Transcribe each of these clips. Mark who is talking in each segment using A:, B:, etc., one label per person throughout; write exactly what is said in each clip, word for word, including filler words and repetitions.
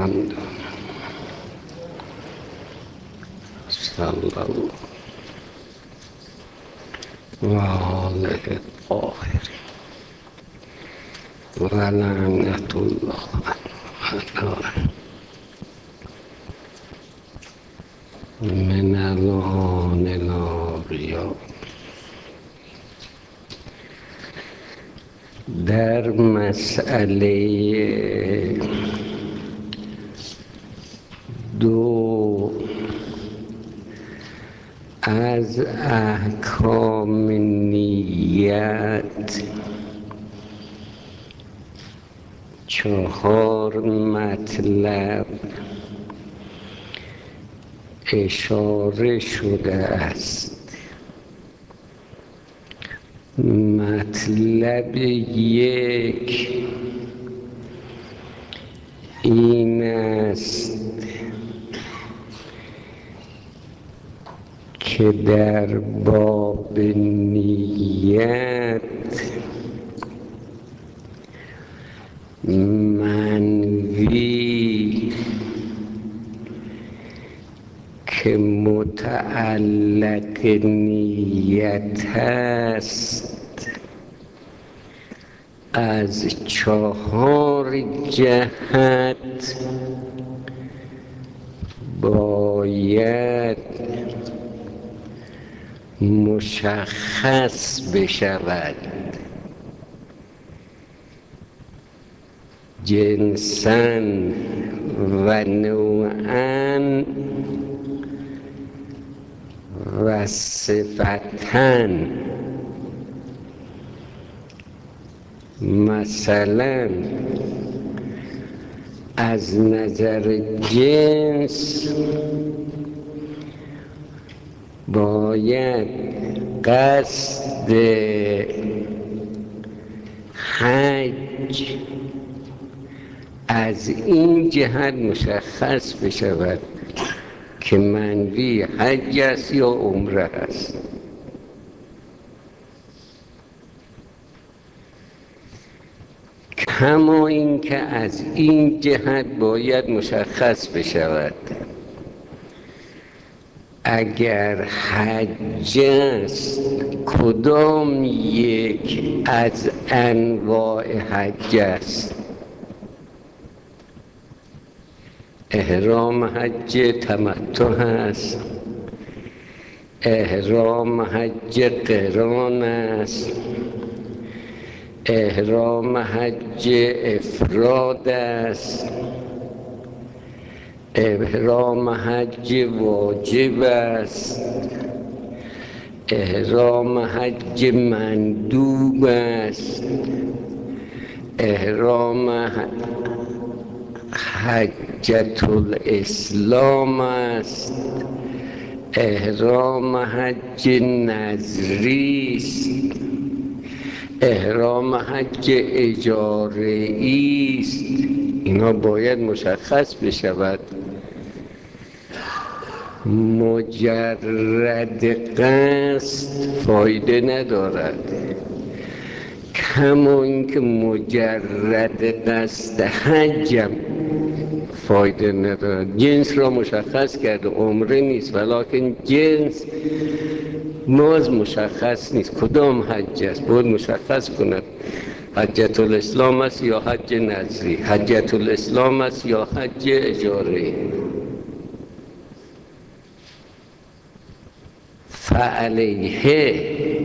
A: الحمد صلى الله وآله الطاهرين ولعنة الله عليه من الآن الأبرياء. در مسئله دو از احکام نیت چهار مطلب اشاره شده است. مطلب یک این است که در باب نیت منوی که متعلق نیت است از چهار جهت باید مشخص بشود. جنساً و نوعاً و صفتاً. مثلا از نظر جنس باید قصد حج از این جهت مشخص بشود که منوی حج است یا عمره است. کما اینکه از این جهت باید مشخص بشود اگر حج است کدام یک از انواع حج است. احرام حج تمتع است، احرام حج قران است، احرام حج افراد است، احرام حج واجب است، احرام حج مندوب است، احرام حجة الاسلام است، احرام حج نظری است، احرام حج اجاره‌ای است. اینا باید مشخص بشود. مجرد قصد فایده ندارد، کما اینکه مجرد قصد حجم فایده ندارد. جنس را مشخص کرده، عمره نیست، ولیکن جنس باز مشخص نیست کدام حج است. باید مشخص کند حجة الاسلام است یا حج نظری، حجة الاسلام است یا حج اجاره. فعلیه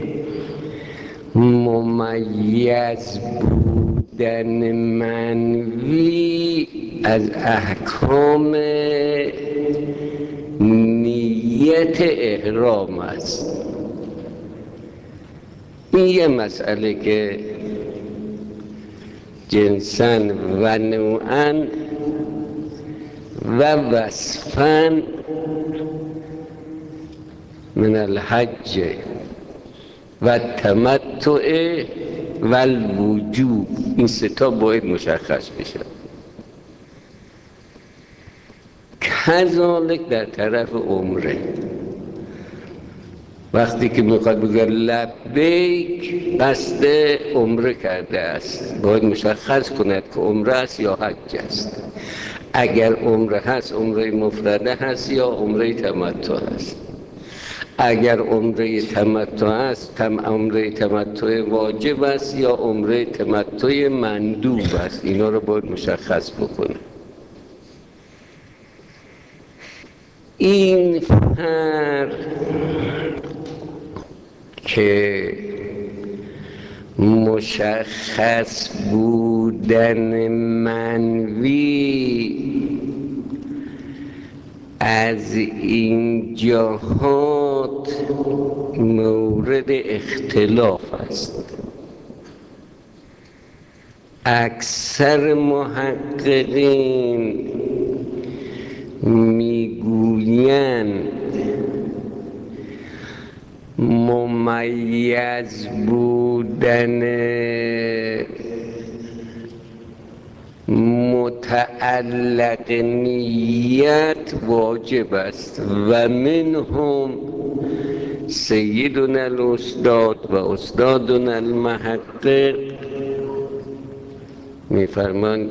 A: ممیز بودن منوی از احکام نیت احرام است. این یه مسئله که جنساً و نوعاً و وصفاً من الحج و التمتع و الوجوب، این سه تا باید مشخص بشه. کذالک در طرف عمره وقتی که میخواد بگه لبیک قصد عمره کرده است، باید مشخص کند که عمره است یا حج است. اگر عمره هست عمره مفرده هست یا عمره تمتع هست. اگر عمره تمتع است تم عمره تمتع واجب است یا عمره تمتع مندوب است. اینا رو باید مشخص بکنه. این فرق که مشخص بودن منوی از این جهات مورد اختلاف است. اکثر محققین میگویند ممیز بودن متعلق نیت واجب است و منهم سیدنا الاستاد و استادنا المحقق میفرمان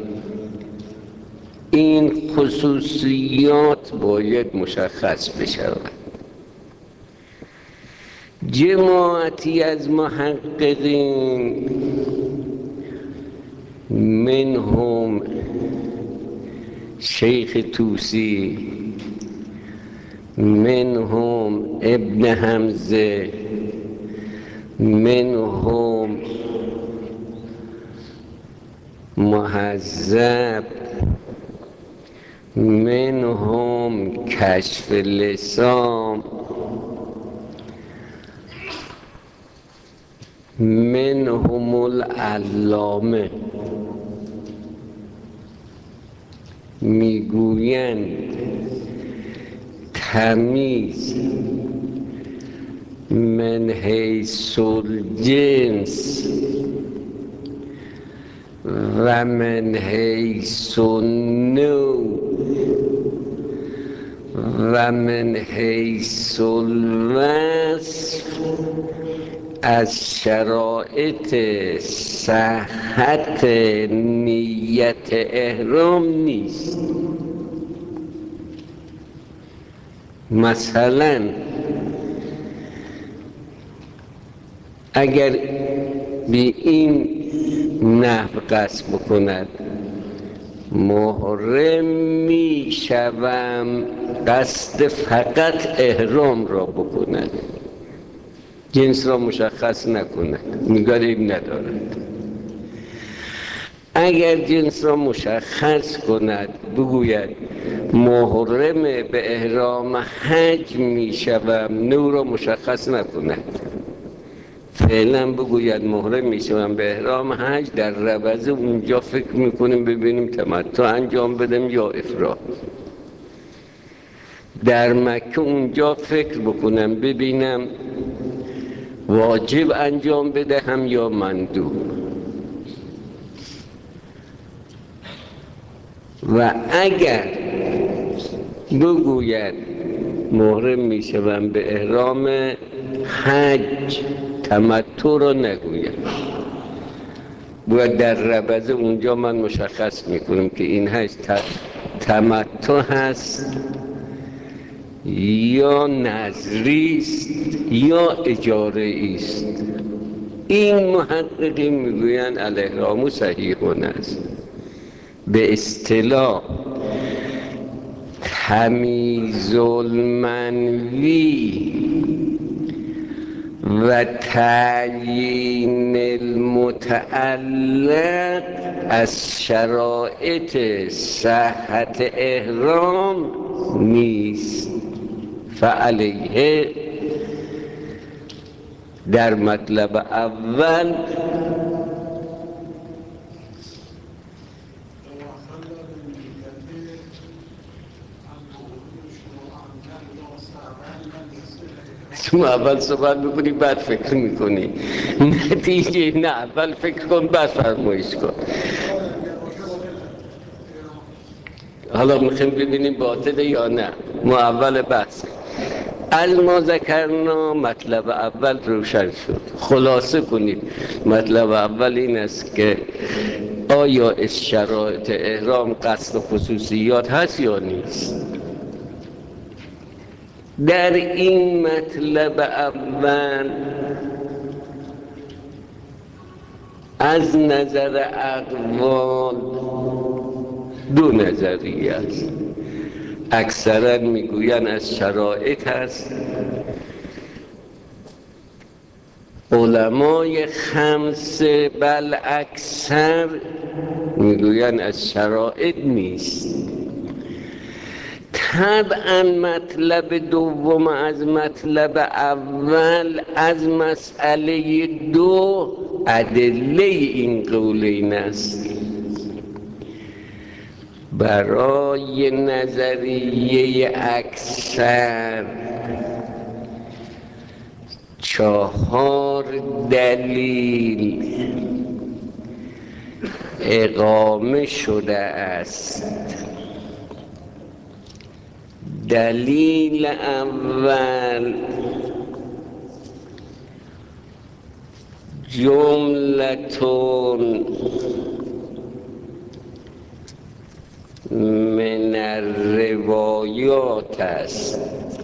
A: این خصوصیات باید مشخص بشود. جماعتی از محققین منهم شیخ طوسی، منهم ابن حمزه، منهم مهذب، منهم کشف لسان، منهم العلامه میگویند تمیز من حیث الجنس و من حیث النوع و من حیث الوصف از شرایط صحت نیت احرام نیست. مثلا اگر به این نحو قصد بکند محرم می شوم، قصد فقط احرام را بکند، جنس را مشخص نکند، نگاه این ندارد. اگر جنس را مشخص کند بگوید محرم به احرام حج می شوم، نوع را مشخص نکند، فعلا بگوید محرم می شوم به احرام حج، در ربضه اونجا فکر میکنیم ببینیم تمتع انجام بدم یا افراد. در مکه اونجا فکر بکنم ببینم واجب انجام بدهم یا مندوب. و اگر بگوید محرم می شوم به احرام حج، تمتع را نگوید، باید در ربضه اونجا من مشخص میکنم که این حج تمتع هست یا نذری است یا اجاره است. این محققین میگویند الاحرام صحیح است. به اصطلاح تمییز المنوی و تعیین المتعلق از شرایط صحت احرام نیست. فعلیه در مطلب اول شما اول صحبت میکنی بعد فکر میکنی، نتیجه نه اول فکر کن بعد فرمایش کن. حالا میخوایم ببینیم باطله یا نه، ما اول بحث از ما ذکرنا مطلب اول روشن شد. خلاصه کنید مطلب اول این است که آیا از شرایط احرام قصد خصوصیات هست یا نیست؟ در این مطلب اول از نظر اقوال دو نظریه است. اکثرا میگویند از شرایط هست، علمای خمسه بل اکثر میگویند از شرایط نیست. طبعا مطلب دوم از مطلب اول از مسئله دو ادله این قولین است. برای نظریه اکثر چهار دلیل اقامه شده است. دلیل اول جملتون من الروایات است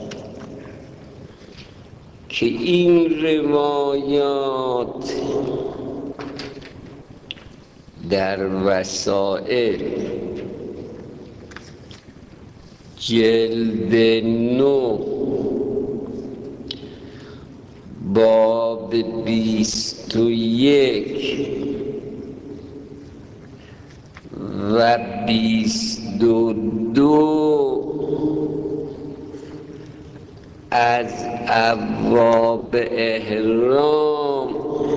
A: که این روایات در وسائل جلد نو باب بیست و یک و بیست و دو از ابواب احرام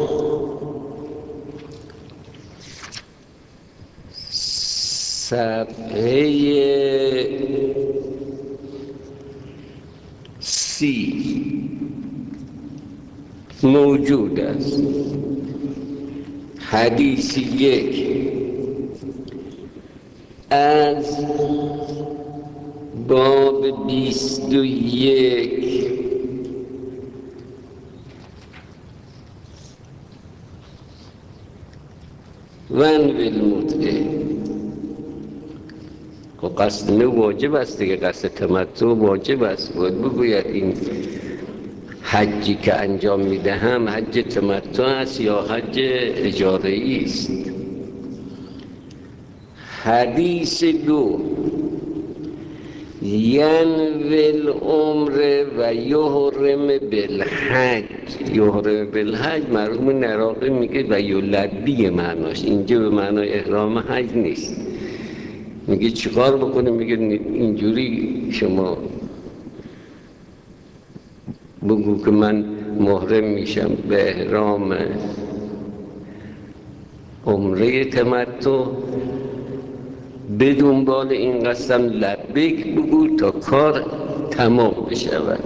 A: صفحه سی موجود است. حدیث یک از باب بیست و یک ون بالمتعه و قصد نو واجب است دیگه، قصد تمتع واجب است. باید بگوید این حجی که انجام میدهم حج تمتع است یا حج اجاره‌ای است. حدیث دو ینوی العمره و یحرم بالحج. یحرم بالحج مرحوم نراقی میگه و یلبی معناش، اینجا به معنای احرام حج نیست. میگه چیکار بکنه؟ میگه اینجوری شما بگو که من محرم میشم به احرام عمره تمتع، به دنبال این قسم لبیک بگو تا کار تمام بشود.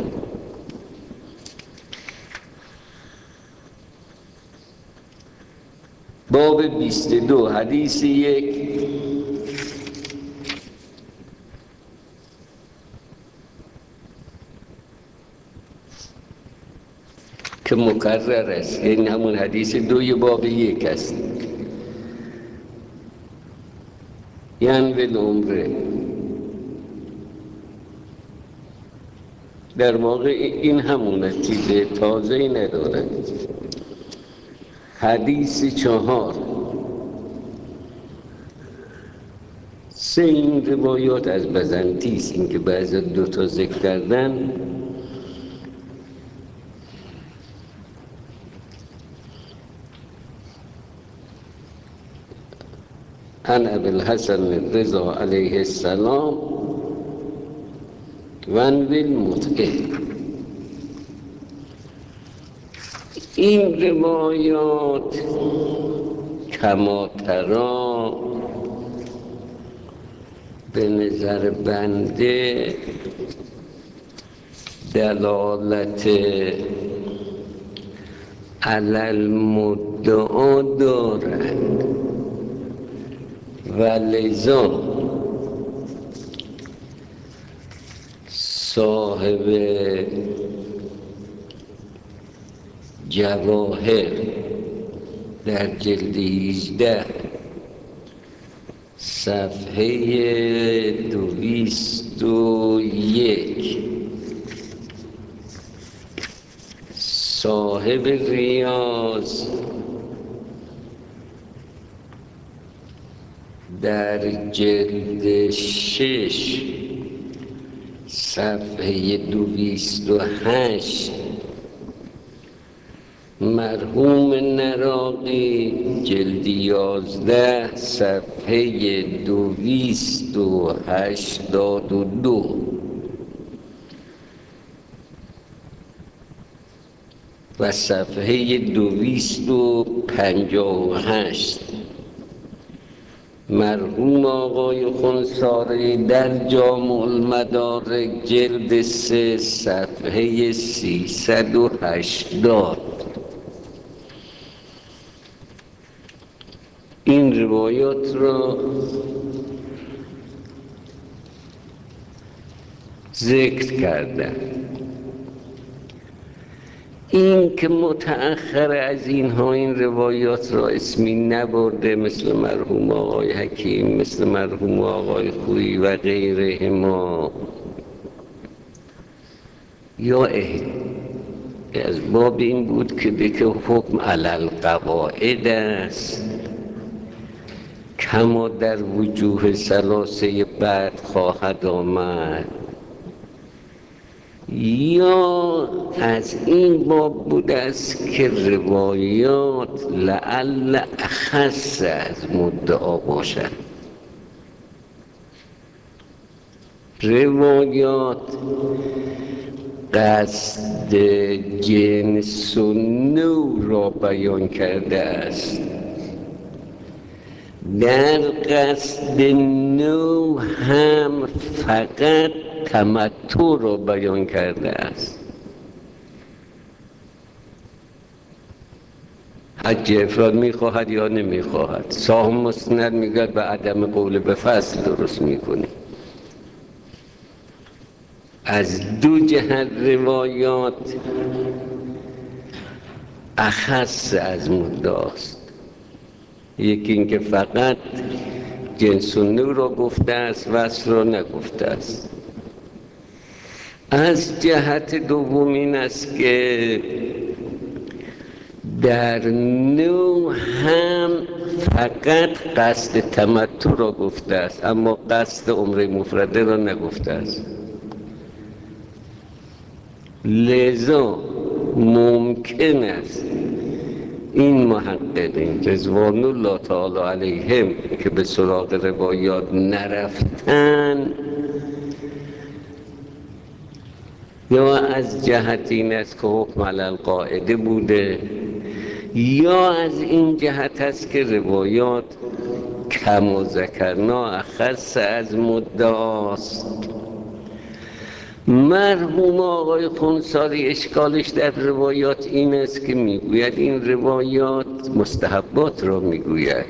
A: باب بیست و دو حدیث یک که مکرر است، این همون حدیث دوی باب یک است. یعنی به عمره در واقع این همون است، چیز تازه‌ای ندارد. حدیث چهار سه این روایات از بزنطی است، این که بعضی دو تا ذکر کردن. عن ابی الحسن رضا علیه السلام ون بالمتعه. این روایات کما ترا به نظر بنده دلالت علی المدعا دارند و لذا صاحب جواهر در جلد هجده صفحه دویست و یک. صاحب ریاض در جلد شش صفحه دویست و هشت، مرحوم نراقی جلد یازده صفحه دویست و هشتاد و دو و صفحه دویست و پنجاه و هشت، مرحوم آقای خونساری در جامع المدارک جلد سه صفحه سیصد و هشتاد. این روایات را ذکر کردن. این که متأخر از اینها این روایات را اسمی نبرده، مثل مرحوم آقای حکیم، مثل مرحوم آقای خویی و غیره ما، یا از باب این بود که دیگه حکم علی القواعد است، کما در وجوه ثلاثه بعد خواهد آمد، یا از این باب بوده است که روایات لعل اخص از مدعا باشد. روایات قصد جنس و نوع را بیان کرده است، در قصد نوع هم فقط تمتع را بیان کرده است. حج افراد میخواهد یا نمیخواهد، صاحب مسند میگه به عدم قول به فصل درست میکنی. از دو جهت روایات اخص از مدعاست. یکی اینکه فقط جنس و نوع را گفته است، وصف را نگفته است. از جهت دوم این است که در نوع هم فقط قصد تمتع را گفته است، اما قصد عمره مفرده را نگفته است. لذا ممکن است این محققین رضوان الله تعالی علیهم که به سراغ روایات نرفتن، یا از جهت این است که حکم علی القاعده بوده، یا از این جهت است که روایات کما ذکرنا اخص از مدعاست. مرحوم آقای خونساری اشکالش در روایات این است که میگوید این روایات مستحبات را میگوید.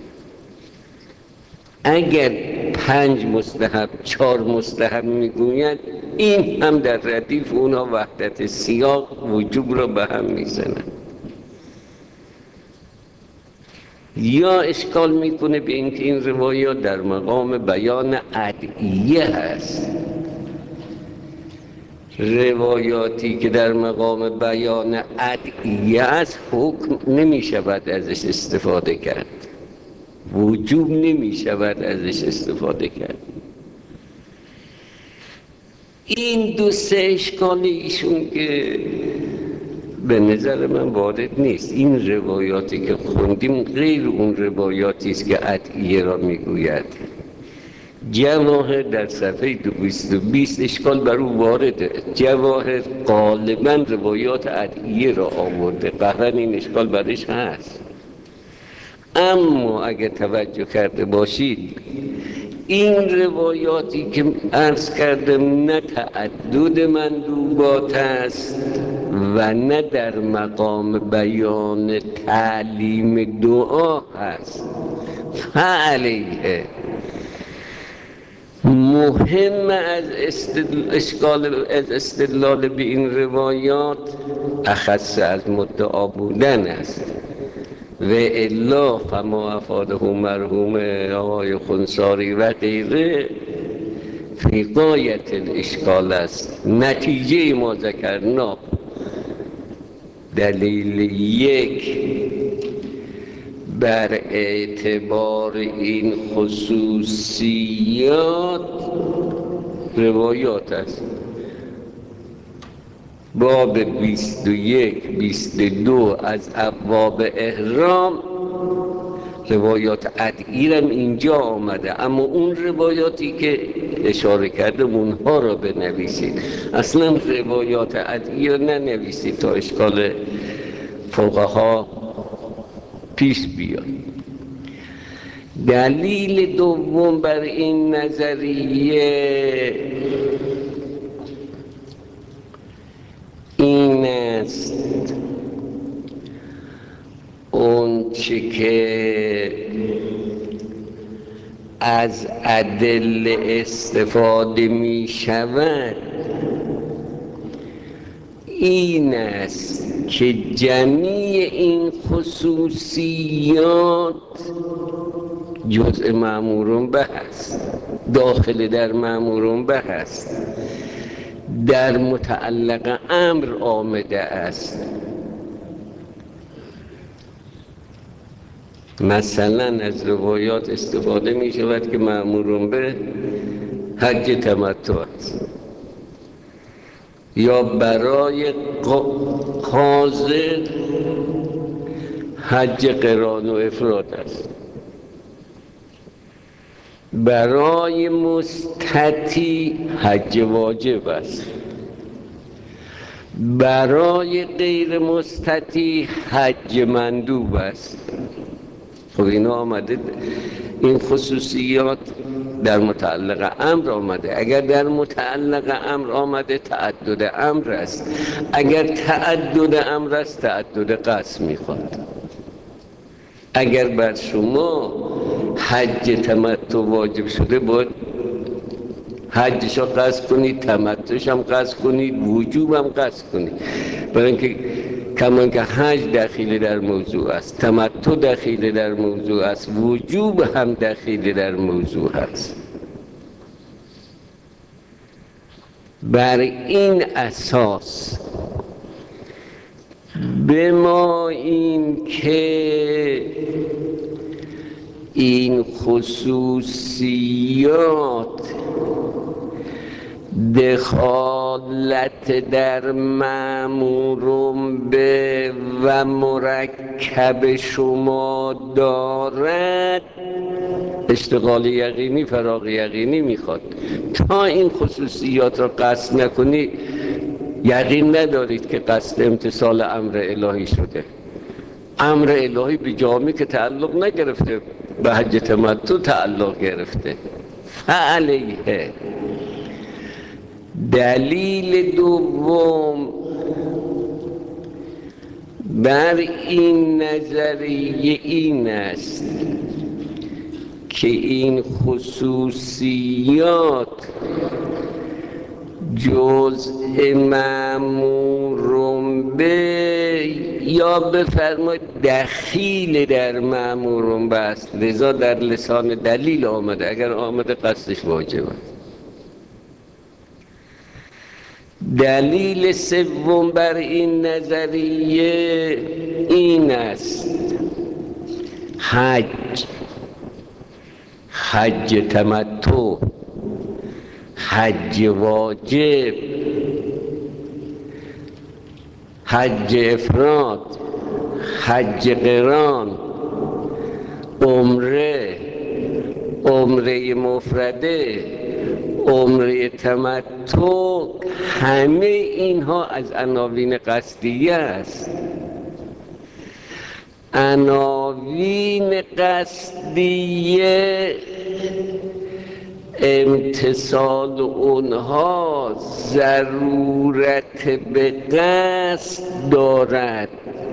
A: اگر پنج مستحب، چهار مستحب میگوید، این هم در ردیف اونا وحدت سیاق وجوب را به هم میزنند. یا اشکال میکنه به اینکه این روایات در مقام بیان ادعیه هست. روایاتی که در مقام بیان ادعیه است حکم نمی شود ازش استفاده کرد، وجوب نمی شود ازش استفاده کرد. این دو سه اشکال ایشون که به نظر من وارد نیست. این روایاتی که خوندیم غیر اون روایاتی است که ادعیه را میگوید. جواهر در صفحه دویست و بیست اشکال بر او وارده. جواهر غالبا روایات ادعیه را آورده، قهرن این اشکال برش هست. اما اگه توجه کرده باشید این روایاتی که عرض کردم نه تعدد مندوبات است و نه در مقام بیان تعلیم دعا هست. فعلیه مهم از اشکال از استدلال به این روایات اخص از مدعا بودن است و الا فما افاده مرحوم آقای خونساری و غیره فی غایت الاشکال است. نتیجه ما ذکرنا دلیل یک بر اعتبار این خصوصیات روایات است. باب بیست و یک بیست و دو از ابواب احرام روایات ادعیرم اینجا آمده، اما اون روایاتی که اشاره کردم اونها را بنویسید، اصلا روایات ادعی را ننویسید تا اشکال فقها پیش بیاد. دلیل دوم بر این نظریه این است اون چه که از ادله استفاده می شود این است که جمیع این خصوصیات جزء مأمورون به است، داخل در مأمورون به است، در متعلق امر آمده است. مثلا از روایات استفاده می شود که مأمورون به حج تمتع است، یا برای قاصد حج قران و افراد است، برای مستطیع حج واجب است، برای غیر مستطیع حج مندوب است. خب اینا آمده، این خصوصیات در متعلق امر آمده. اگر در متعلق امر آمده تعدد امر است، اگر تعدد امر است تعدد قصد میخواد. اگر بر شما حج تمتع واجب شده باید حجش رو قصد کنید، تمتعش هم قصد کنید، وجوب هم قصد کنید، برای اینکه کمان که حج داخل در موضوع است، تمتع داخل در موضوع است، وجوب هم داخل در موضوع است. بر این اساس به ما این که این خصوصیات دخالت در مأمورون به و مرکب شما دارد اشتغال یقینی فراغ یقینی میخواد. تا این خصوصیات را قصد نکنی یقین ندارید که قصد امتثال امر الهی شده. امر الهی به جامعه که تعلق نگرفته، به حج تمتع تعلق گرفته. فعلیه دلیل دوم بر این نظریه این است که این خصوصیات جزء مأمورون به یا بفرمایید دخیل در مأمورون به است، لذا در لسان دلیل آمده. اگر آمده قصدش واجب است. دلیل سوم بر این نظریه این است حج حج تمتع، حج واجب، حج افراد، حج قران، عمره، عمره مفرده، عمره تمتع، همه اینها از عناوین قصدیه است. عناوین قصدیه امتصال اونها ضرورت به قصد دارد.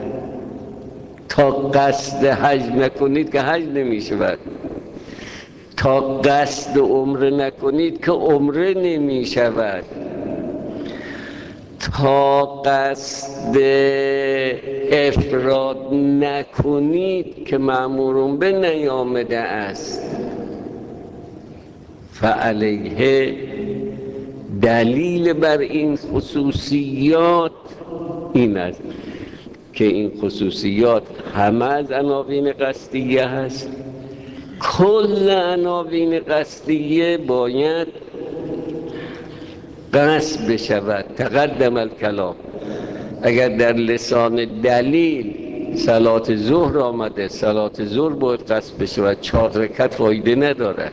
A: تا قصد حج نکنید که حج نمی شود، تا قصد عمره نکنید که عمره نمی شود. تا قصد افراد نکنید که مأمورون به نیامده است. فعلیه دلیل بر این خصوصیات این است که این خصوصیات همه از عناوین قصدیه هست. کل عناوین قصدیه باید قصد بشود. تقدم الکلام. اگر در لسان دلیل صلات ظهر آمده، صلات ظهر باید قصد بشود، چهار رکعت فایده ندارد.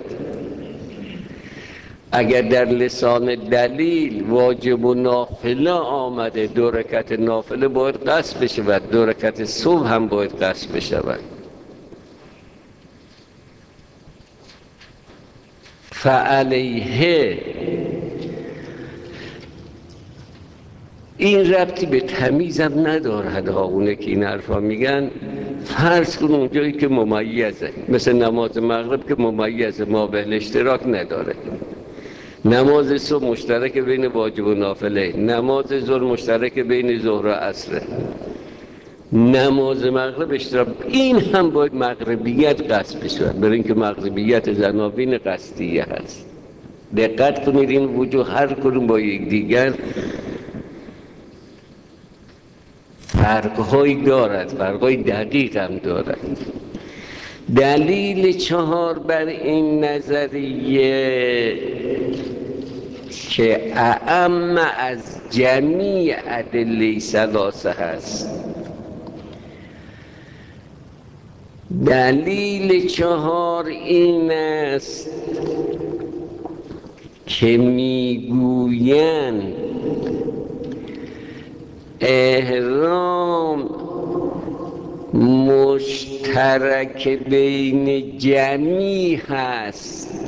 A: اگر در لسان دلیل واجب و نافله آمده، دو رکعت نافله باید قصد بشود، دو رکعت صبح هم باید قصد بشود. فعلیه این ربطی به تمیزم ندارد ها. اونه که این حرفا میگن فرض کن اونجایی که ممیزه، مثل نماز مغرب که ممیزه، ما به اشتراک نداره. نماز صبح مشترک بین واجب و نافله، نماز ظهر مشترک بین ظهر و عصر، نماز مغرب اشتراک. این هم باید مغربیت قصد بشود، برای اینکه مغربیت از عناوین قصدیه هست. دقت کنید این وجوه هر کدوم با یک دیگر فرق‌هایی دارد، فرق‌های دقیق هم دارد. دلیل چهار بر این نظریه که اعم از جمیع ادله ثلاثه هست، دلیل چهار این است که میگویند احرام مشترک بین جمیع هست،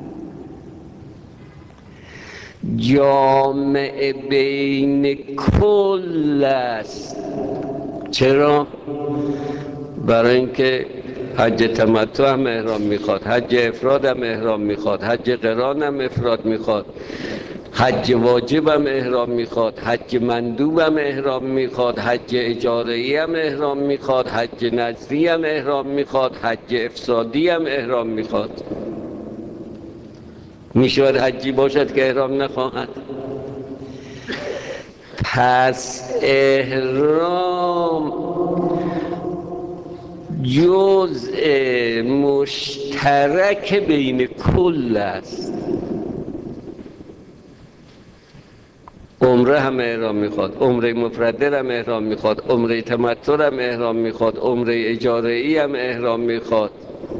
A: جامع بین کل است. چرا؟ برای اینکه حج تمتع هم احرام میخواد، حج افراد هم احرام میخواد، حج قران هم افراد میخواد، حج واجب هم احرام میخواد، حج مندوب هم احرام میخواد، حج اجاره‌ای هم احرام میخواد، حج نظری هم احرام میخواد، حج افسادی هم احرام میخواد. میشود حجی باشد که احرام نخواهد؟ پس احرام جزء مشترک بین کل است. عمره هم احرام میخواد، عمره مفرده هم احرام میخواد، عمره تمتع هم احرام میخواد، عمره اجاره‌ای هم احرام میخواد.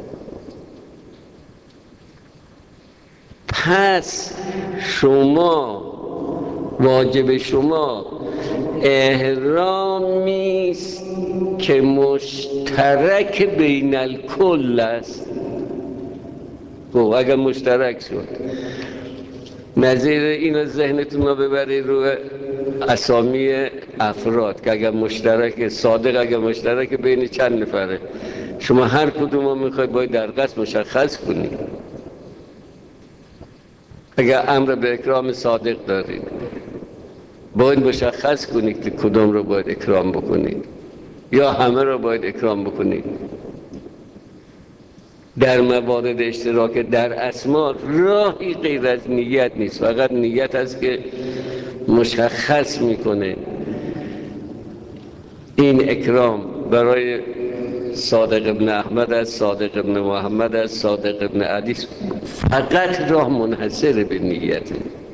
A: پس شما واجب شما احرامی است که مشترک بین الکل است. خب اگر مشترک شد، نظیر اینو ذهنتون رو ببرید روی اسامی افراد که اگر مشترک، صادق اگر مشترک بین چند نفره، شما هر کدوم رو میخواید باید در قصد مشخص کنید. اگر امر به اکرام صادق دارید باید مشخص کنید که کدوم رو باید اکرام بکنید، یا همه رو باید اکرام بکنید. در موارد اشتراک در اسما راهی غیر از نیت نیست، فقط نیت است که مشخص میکنه این اکرام برای صادق ابن احمد است، صادق ابن محمد است، صادق ابن علی. فقط راه منحصر به نیته.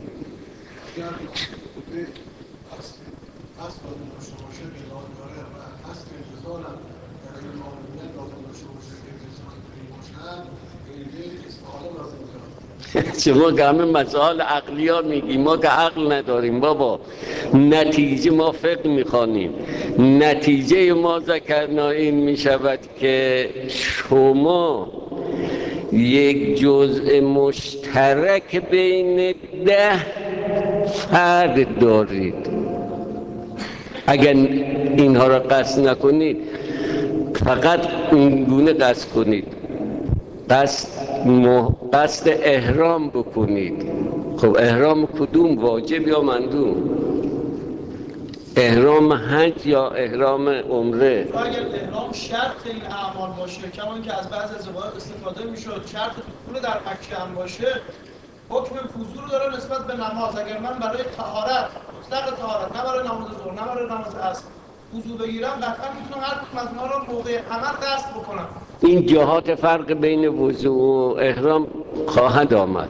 A: شما که همه مسائل عقلی ها میگیم، ما که عقل نداریم بابا. نتیجه ما فقه میخوانیم، نتیجه ما ذکرنا این میشود که شما یک جزء مشترک بین ده فرد دارید. اگر اینها را قصد نکنید، فقط این گونه قصد کنید، قصد قصد احرام بکنید. خب احرام کدوم؟ واجب یا مندوب؟ احرام حج یا احرام عمره؟
B: اگر احرام شرط این اعمال باشه، کما که از بعض از اوقات استفاده میشد شرط دخول در مکه هم باشه، حکم فضول رو داره نسبت به نماز. اگر من برای طهارت، مطلق طهارت، نه برای نماز ظهر نه برای نماز عصر وضو بگیرم، قطعا میتونم هر کدوم از اونها رو موقع عمل قصد بکنم.
A: این جهات فرق بین وضو و احرام خواهد آمد.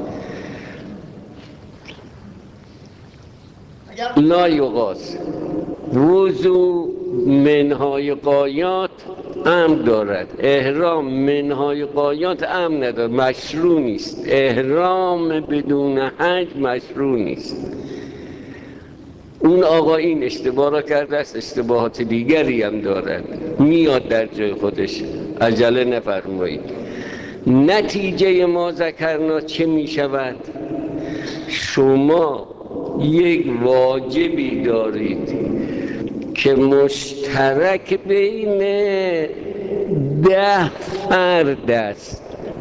A: لا یقاس. وضو منهای قایات امر دارد، احرام منهای قایات امر ندارد، مشروع نیست. احرام بدون حج مشروع نیست. اون آقا این اشتباه را کرده است، اشتباهات دیگری هم دارد، میاد در جای خودش، عجله نفرمایید. نتیجه ما ذکرنا چه می شود؟ شما یک واجبی دارید که مشترک بین ده فرد است.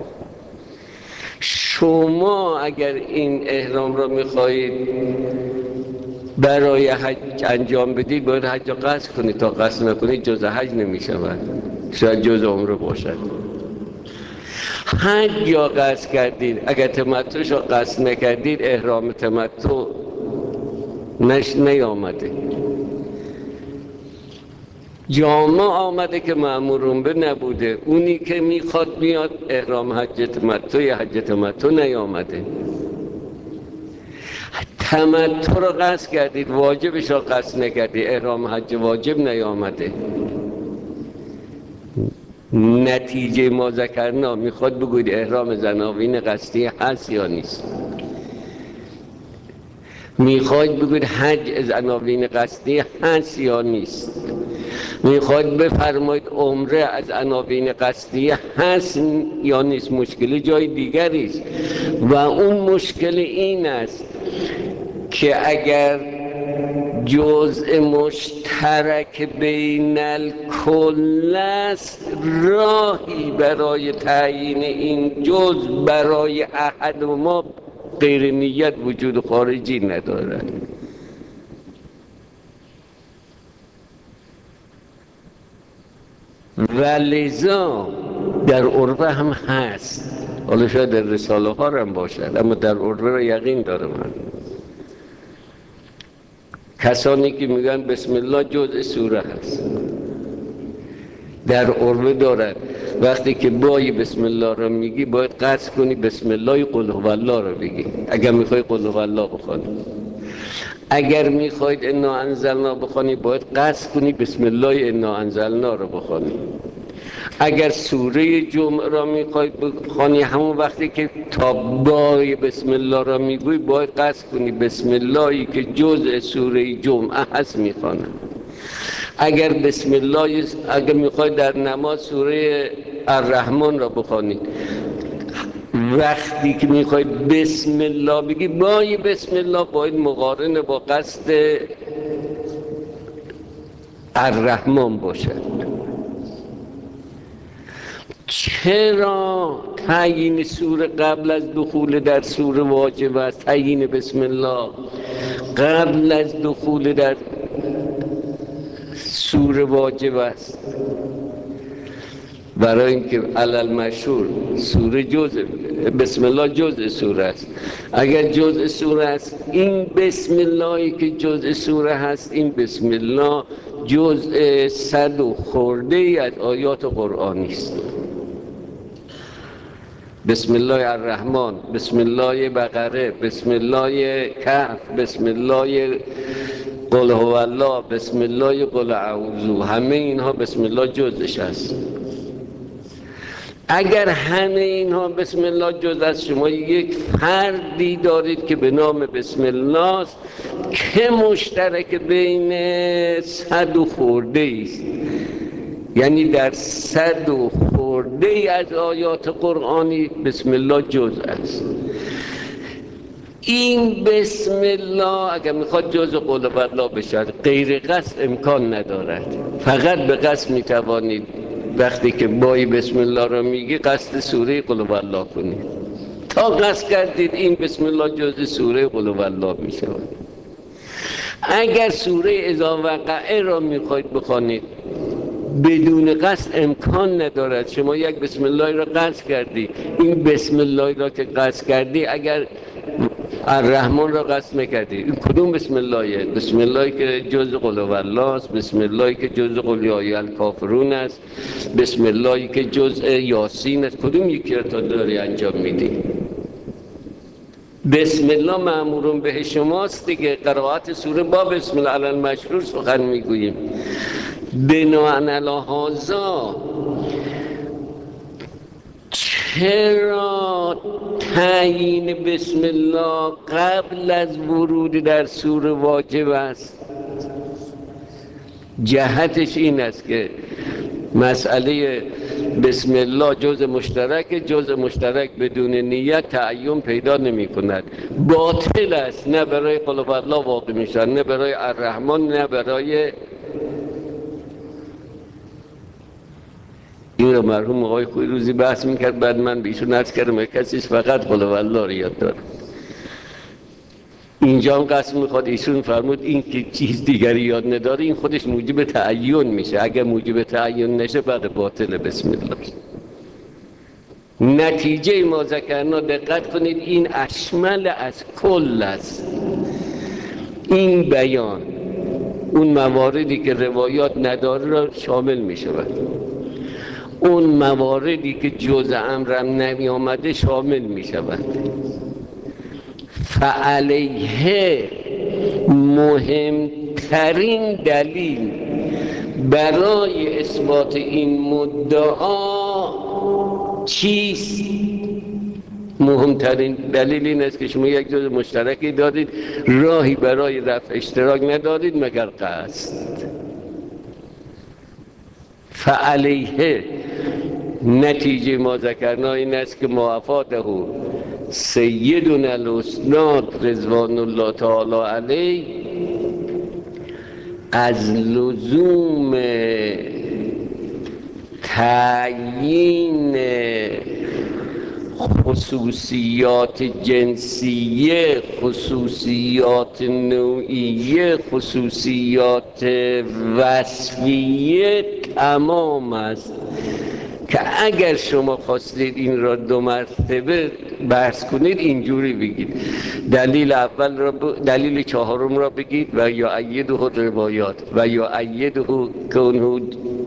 A: شما اگر این احرام را میخواهید برای حج انجام بدید، باید حج را قصد کنید. تا قصد نکنید جز حج نمی شود، شاید جز عمره باشد. حج یا قصد کردید، اگر تمتعش را قصد نکردید احرام تمتع نش نیامده. جامعه آمده که مأمورون به نبوده، اونی که میخواد میاد احرام حج تمتع یا حج تمتع نیامده. تمتع رو قصد کردید، واجبش رو قصد نکردید، احرام حج واجب نیامده. نتیجه ما ذکرنا میخواد بگوید احرام زناوین قصدی هست یا نیست. میخواید بگوید حج زناوین قصدی هست یا نیست. میخواید بفرمایید عمره از عناوین قصدی هست یا نیست. مشکل جای دیگری است و اون مشکل این است که اگر جزء مشترک بین الکل است، راهی برای تعیین این جزء برای احد و ما غیر نیت وجود خارجی ندارد. و لذا در عرفه هم هست، حالا شاید در رساله ها هم باشد، اما در عرفه را یقین دارم من. کسانی که میگن بسم الله جزء سوره هست، در عرفه دارد وقتی که بای بسم الله را میگی باید قصد کنی بسم الله قل هو الله را بگی. اگر میخوای قل هو الله بخوانی، اگر میخواید انا انزلنا بخوانی باید قصد کنی بسم الله انا انزلنا را بخوانی. اگر سوره جمعه را میخواید بخوانی، همون وقتی که تا بای بسم الله را میگوی باید قصد کنی بسم اللهی که جزء سوره جمعه هست میخوانم. اگر بسم الله اگر میخواید در نماز سوره الرحمن را بخوانید، وقتی که میخواید بسم الله بگی بای بسم الله باید مقارن با قصد الرحمن باشد. چرا تعیین سوره قبل از دخول در سوره واجب است؟ تعیین بسم الله قبل از دخول در سوره واجب است، برای اینکه علل مشهور سوره جزء بسم الله جزء سوره است. اگر جزء سوره است، این بسم اللهی که جزء سوره هست، این بسم الله جزء صد و خورده ای از آیات قرآنی است. بسم الله الرحمن، بسم الله بقره، بسم الله کهف، بسم الله قل هو الله، بسم الله قل اعوذ، همه اینها بسم الله جزش است. اگر همه اینها بسم الله جز است، شما یک فردی دارید که به نام بسم الله است که مشترک بین صد و خورده است، یعنی در صد و خورده ای از آیات قرآنی بسم الله جز است. این بسم الله اگر میخواد جز قول الله بشد، غیر قصد امکان ندارد. فقط به قصد میتوانید وقتی که بای بسم الله را میگی قصد سوره قل الله کنید. تا قصد کردید این بسم الله جز سوره قل الله میشود. اگر سوره اذا وقعه را میخواید بخوانید بدون قصد امکان ندارد. شما یک بسم الله را قصد کردی، این بسم الله را که قصد کردی اگر الرحمن را قصد میکردی، این کدوم بسم اللهه؟ بسم الله که جز قل هوالله است، بسم الله که جز قل یا ایها الکافرون است، بسم الله که جز یاسین است. کدوم یکی را تا داری انجام میدی؟ بسم الله مأمورون به شماست دیگه. قرائت سوره با بسم الله علی المشروع سخن میگوییم. بناء علی هذا چرا تعیین بسم الله قبل از ورود در سوره واجب است؟ جهتش این است که مسئله بسم الله جز مشترک، جز مشترک بدون نیت تعین پیدا نمی کند، باطل است. نه برای قل هوالله واقع میشن، نه برای الرحمن، نه برای این رو مرحوم آقای خوی روزی بحث میکرد، بعد من به ایشون عرض کردم کسیش فقط قل هوالله رو یاد داره. اینجا هم قسم میخواد، ایشون فرمود این که چیز دیگری یاد نداره این خودش موجب تعین میشه، اگر موجب تعین نشه بعد باطل بسم الله. نتیجه ما ذکرنا دقت کنید این اشمل از کل است. این بیان اون مواردی که روایات نداره را شامل میشود، اون مواردی که جز امرم نمی آمده شامل می شود. فعلیه مهمترین دلیل برای اثبات این مدعا چیست؟ مهمترین دلیل این است که شما یک جز مشترکی دارید، راهی برای رفع اشتراک ندارید مگر قصد. فعلیه نتیجه ما ذکرنا این است که موافاته سیدنا الاسناد رضوان الله تعالی علیه از لزوم تعیین خصوصیات جنسیه، خصوصیات نوعیه، خصوصیات وصفیه تمام است که اگر شما خواستید این را دو مرتبه بحث کنید اینجوری بگید. دلیل اول را ب... دلیل چهارم را بگید و یا ایده روایات و یا ایده کونه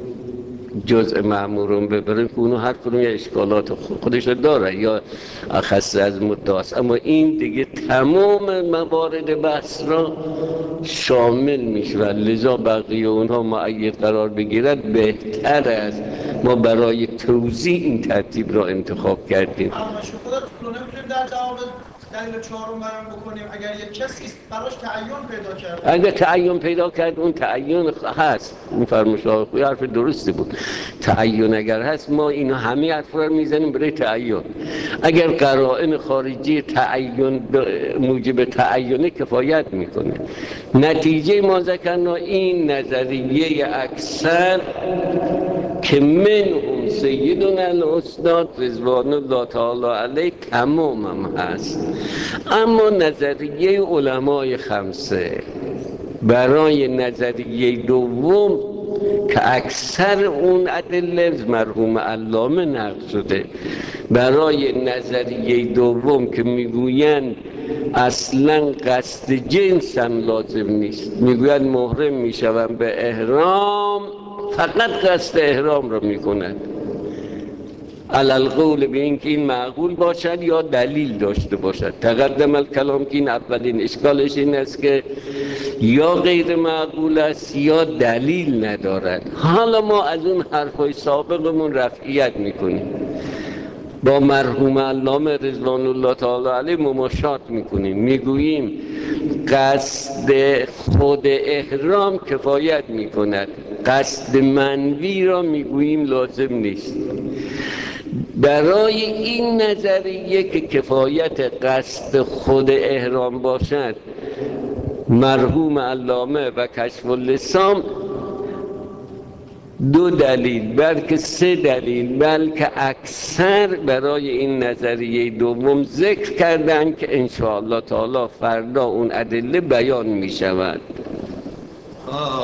A: جزء مأمورون ببرن که اونو هر کنون یه اشکالات خودش داره یا اخص از مدعاست، اما این دیگه تمام موارد بحث را شامل میشه و لذا بقیه اونها مؤید قرار بگیرد بهتر است. ما برای توضیح این ترتیب را انتخاب کردیم.
B: اما خدا تو نمیتونیم در جواب دلیل چهارم بیان بکنیم اگر یک کسی براش تعین پیدا کرد،
A: اگر تعین پیدا کرد اون تعین هست، اون فرمایش آقای حرف درستی بود. تعین اگر هست ما اینو همه حرف رو میزنیم برای تعین. اگر قرائن خارجی تعین موجب تعین کفایت میکنه. نتیجه ما ذکرنا این نظریه اکثر که منهم سیدنا الاستاد رضوان الله تعالی علیه تمام هم هست. اما نظریه علمای خمسه برای نظریه دوم که اکثر اون ادله مرحوم علامه نقل شده، برای نظریه دوم که میگویند اصلا قصد جنس هم لازم نیست، میگویند محرم میشوند به احرام فقط قصد احرام رو میکنند، علالقول به این که این معقول باشد یا دلیل داشته باشد. تقدم الکلام که این اولین اشکالش این است که یا غیر معقول است یا دلیل ندارد. حالا ما از اون حرفای سابقمون رفعیت میکنیم، با مرحوم علامه رضوان الله تعالی علیه مماشات میکنیم، میگوییم قصد خود احرام کفایت میکند، قصد منوی را میگوییم لازم نیست. برای این نظریه که کفایت قصد خود احرام باشد، مرحوم علامه و کشف اللسان دو دلیل بلکه سه دلیل بلکه اکثر برای این نظریه دوم ذکر کردن که انشاءالله تعالی فردا اون ادله بیان می شود.